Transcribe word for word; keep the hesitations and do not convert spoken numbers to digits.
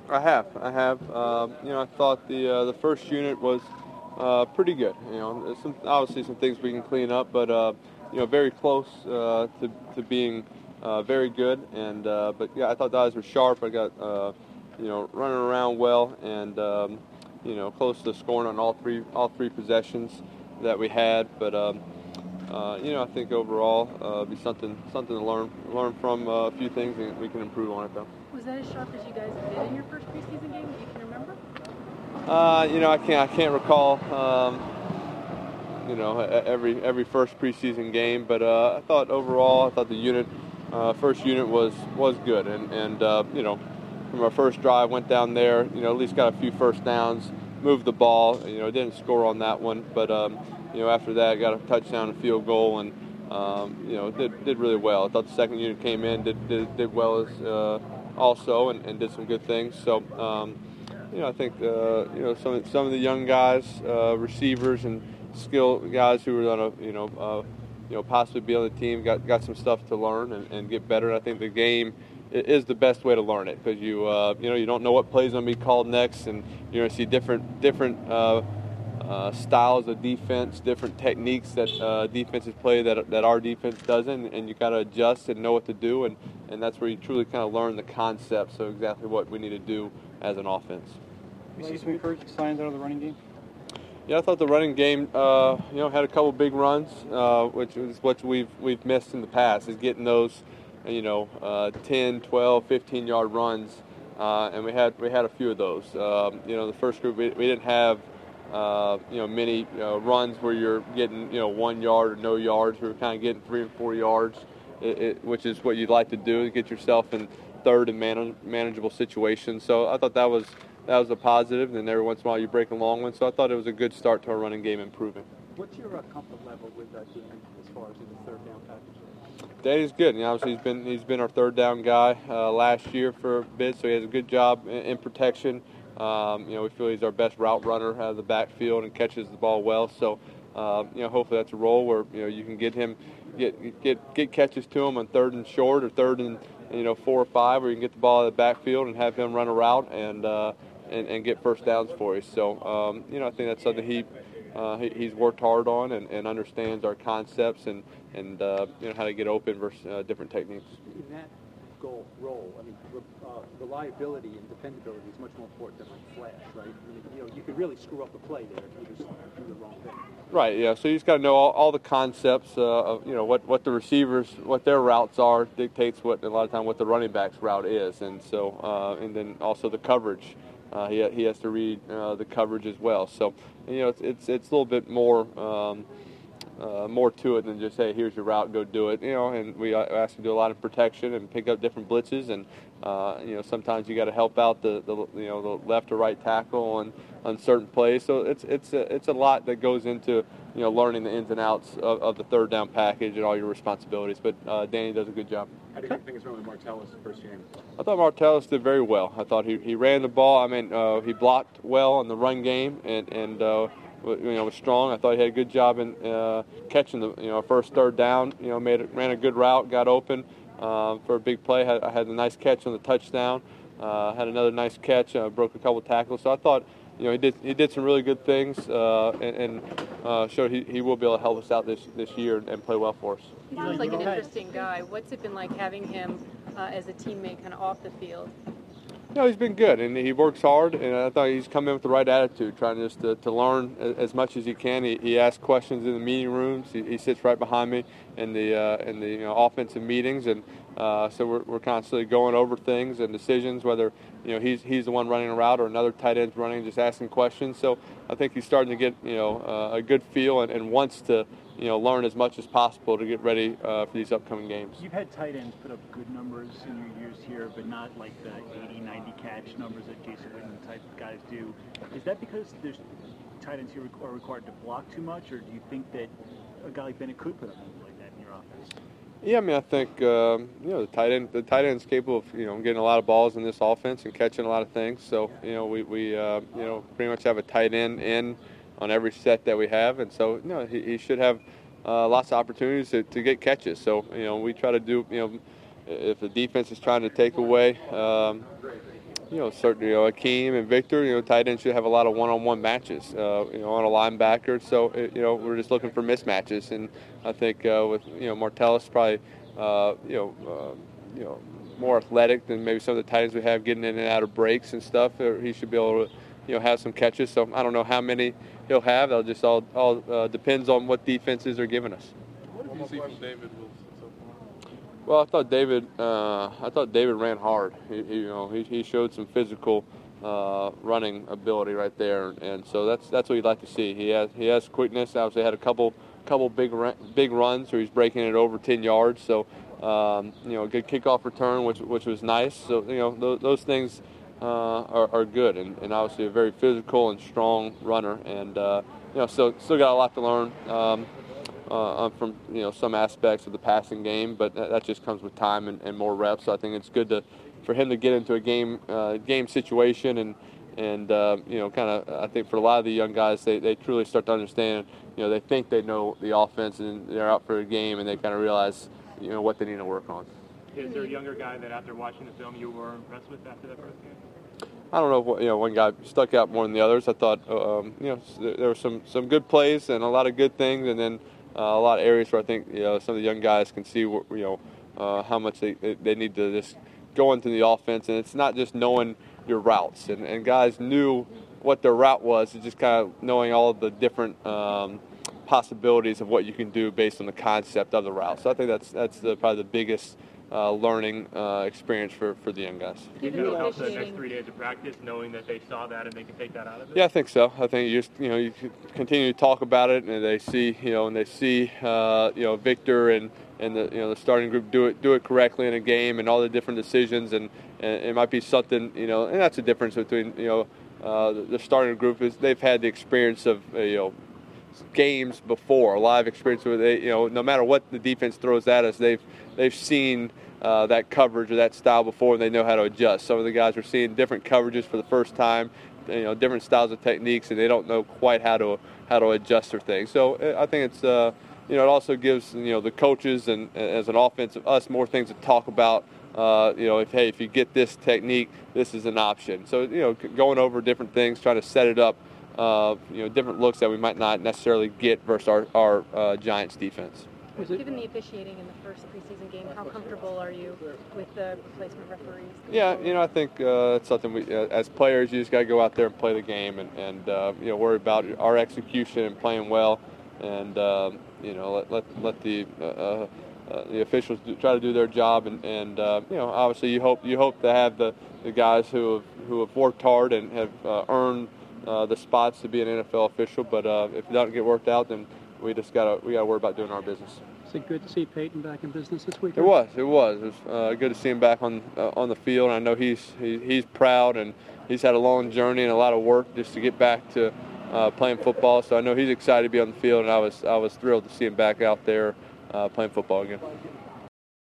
I have. I have. Uh, you know, I thought the uh, the first unit was uh, pretty good. You know, there's some obviously some things we can clean up, but uh, you know, very close uh, to to being uh, very good. And uh, but yeah, I thought the guys were sharp. I got uh, you know running around well, and um, you know close to scoring on all three all three possessions that we had. But um, uh, you know, I think overall uh, be something something to learn learn from uh, a few things, and we can improve on it though. Was that as sharp as you guys did in your first preseason game that you can remember? Uh, you know, I can't I can't recall. Um, you know, e- every every first preseason game, but uh, I thought overall, I thought the unit, uh, first unit was was good, and and uh, you know, from our first drive, went down there, you know, at least got a few first downs, moved the ball, you know, didn't score on that one, but um, you know, after that, got a touchdown, a field goal, and um, you know, did did really well. I thought the second unit came in, did did, did well as uh, also, and, and did some good things. So. Um, you know, I think uh, you know some some of the young guys, uh, receivers and skill guys who were on a you know uh, you know possibly be on the team got got some stuff to learn and, and get better. And I think the game is the best way to learn it because you uh, you know you don't know what plays going to be called next, and you're going to see different different uh, uh, styles of defense, different techniques that uh, defenses play that that our defense doesn't, and you got to adjust and know what to do, and and that's where you truly kind of learn the concepts of exactly what we need to do as an offense. We see some encouraging signs out of the running game? Yeah, I thought the running game, uh, you know, had a couple big runs, uh, which is what we've we've missed in the past, is getting those, you know, uh, ten, twelve, fifteen yard runs, uh, and we had we had a few of those. Um, you know, the first group we, we didn't have, uh, you know, many you know, runs where you're getting you know one yard or no yards. We were kind of getting three and four yards, it, it, which is what you'd like to do to get yourself in third and man- manageable situations. So I thought that was. That was a positive, and every once in a while you break a long one. So I thought it was a good start to our running game improving. What's your uh, comfort level with uh, Danny as far as in the third down package? Danny's good. You know, obviously he's been he's been our third down guy uh, last year for a bit, so he has a good job in, in protection. Um, you know, we feel he's our best route runner out of the backfield and catches the ball well. So, uh, you know, hopefully that's a role where you know you can get him get get get catches to him on third and short or third and you know four or five, where you can get the ball out of the backfield and have him run a route and. Uh, And, and get first downs for you. So, um, you know, I think that's something he, uh, he he's worked hard on and, and understands our concepts and, and uh, you know, how to get open versus uh, different techniques. In that goal role, I mean, uh, reliability and dependability is much more important than like flash, right? I mean, you know, you could really screw up the play there if you just do the wrong thing. Right, yeah. So you just got to know all, all the concepts uh, of, you know, what, what the receivers, what their routes are dictates what, a lot of time, what the running back's route is. And so, uh, and then also the coverage. Uh, he he has to read uh, the coverage as well. So, you know, it's it's it's a little bit more um, uh, more to it than just hey, here's your route, go do it. You know, and we ask him to do a lot of protection and pick up different blitzes, and uh, you know sometimes you got to help out the, the you know the left or right tackle on, on certain plays. So it's it's a, it's a lot that goes into you know learning the ins and outs of, of the third down package and all your responsibilities. But uh, Danny does a good job. How do you think it's going with Martellus the first game? I thought Martellus did very well. I thought he, he ran the ball. I mean, uh, he blocked well in the run game and and uh, you know was strong. I thought he had a good job in uh, catching the you know first third down. You know, made it, ran a good route, got open uh, for a big play. Had, I had a nice catch on the touchdown. Uh, had another nice catch. Uh, broke a couple tackles. So I thought. You know, he did he did some really good things uh, and, and uh, showed he, he will be able to help us out this, this year and play well for us. He sounds like an interesting guy. What's it been like having him uh, as a teammate kind of off the field? You know, he's been good, and he works hard, and I thought he's come in with the right attitude, trying just to, to learn as much as he can. He, he asks questions in the meeting rooms. He, he sits right behind me in the uh, in the you know, offensive meetings, and uh, so we're, we're constantly going over things and decisions, whether you know he's he's the one running a route or another tight end's running, just asking questions. So I think he's starting to get you know uh, a good feel and, and wants to you know learn as much as possible to get ready uh, for these upcoming games. You've had tight ends put up good numbers in your years here, but not like the eighty, ninety catch numbers that Jason Witten type guys do. Is that because there's tight ends here are required to block too much, or do you think that a guy like Bennett could put up numbers like that in your offense? Yeah, I mean, I think um, you know the tight end, the tight end's capable of you know getting a lot of balls in this offense and catching a lot of things. So you know we we uh, you know pretty much have a tight end in on every set that we have, and so you know he, he should have uh, lots of opportunities to, to get catches. So you know we try to do you know if the defense is trying to take away um, you know, certainly, you know, Akeem and Victor, you know, tight ends should have a lot of one-on-one matches, uh, you know, on a linebacker. So, it, you know, we're just looking for mismatches. And I think uh, with, you know, Martellus probably, uh, you know, uh, you know, more athletic than maybe some of the tight ends we have getting in and out of breaks and stuff. Or he should be able to, you know, have some catches. So I don't know how many he'll have. It'll just all, all uh, depends on what defenses are giving us. What did you see from David Wilson so far? Well, I thought David. Uh, I thought David ran hard. He, he, you know, he, he showed some physical uh, running ability right there, and so that's that's what you'd like to see. He has he has quickness. Obviously, had a couple couple big big runs where he's breaking it over ten yards. So um, you know, good kickoff return, which which was nice. So you know, those, those things uh, are, are good, and, and obviously a very physical and strong runner, and uh, you know, still still got a lot to learn. Um, Uh, from you know some aspects of the passing game, but that just comes with time and, and more reps. So I think it's good to for him to get into a game uh, game situation and and uh, you know kind of I think for a lot of the young guys they, they truly start to understand. You know they think they know the offense and they're out for a game and they kind of realize you know what they need to work on. Is there a younger guy that after watching the film you were impressed with after that first game? I don't know if you know one guy stuck out more than the others. I thought um, you know there were some some good plays and a lot of good things, and then. Uh, a lot of areas where I think you know some of the young guys can see you know uh, how much they, they need to just go into the offense, and it's not just knowing your routes. And, and guys knew what their route was, it's just kind of knowing all of the different um, possibilities of what you can do based on the concept of the route. So I think that's that's the, probably the biggest uh, learning uh, experience for, for the young guys. Do you feel about the next three days of practice, knowing that they saw that and they can take that out of it? Yeah, I think so. I think you just you know you continue to talk about it, and they see you know and they see uh, you know Victor and, and the you know the starting group do it do it correctly in a game, and all the different decisions, and, and it might be something you know, and that's the difference between you know uh, the, the starting group is they've had the experience of uh, you know games before, a live experience where they you know no matter what the defense throws at us, they've they've seen. Uh, that coverage or that style before, and they know how to adjust. Some of the guys are seeing different coverages for the first time, you know, different styles of techniques, and they don't know quite how to how to adjust their things. So I think it's, uh, you know, it also gives you know the coaches and as an offensive us more things to talk about. Uh, you know, if hey, if you get this technique, this is an option. So you know, going over different things, trying to set it up, uh, you know, different looks that we might not necessarily get versus our our uh, Giants defense. Given the officiating in the first preseason game, how comfortable are you with the replacement referees? Yeah, you know, I think uh, it's something we, uh, as players, you just got to go out there and play the game, and, and uh, you know, worry about our execution and playing well, and um, you know, let let, let the uh, uh, the officials do, try to do their job, and, and uh, you know, obviously, you hope you hope to have the, the guys who have who have worked hard and have uh, earned uh, the spots to be an N F L official, but uh, if it doesn't get worked out, then we just gotta we gotta worry about doing our business. Is it good to see Peyton back in business this week? It was. It was. It was uh, good to see him back on uh, on the field. I know he's he, he's proud, and he's had a long journey and a lot of work just to get back to uh, playing football. So I know he's excited to be on the field, and I was I was thrilled to see him back out there uh, playing football again.